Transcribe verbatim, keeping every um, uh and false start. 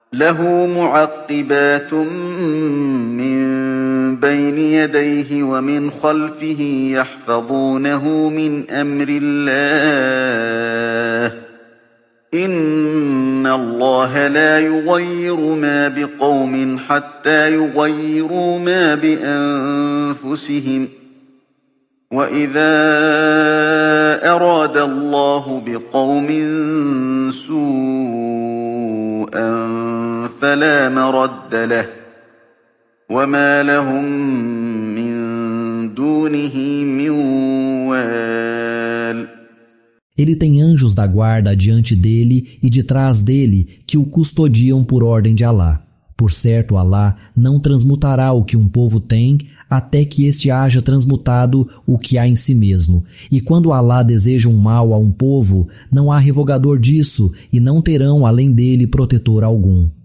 له معقبات من بين يديه ومن خلفه يحفظونه من أمر الله إن الله لا يغير ما بقوم حتى يغيروا ما بأنفسهم وإذا أراد الله بقوم سوءا فلا مرد له وما لهم من دونه من وال. Ele tem anjos da guarda diante dele e de trás dele que o custodiam por ordem de Alá. Por certo, Alá não transmutará o que um povo tem até que este haja transmutado o que há em si mesmo. E quando Alá deseja um mal a um povo, não há revogador disso e não terão além dele protetor algum.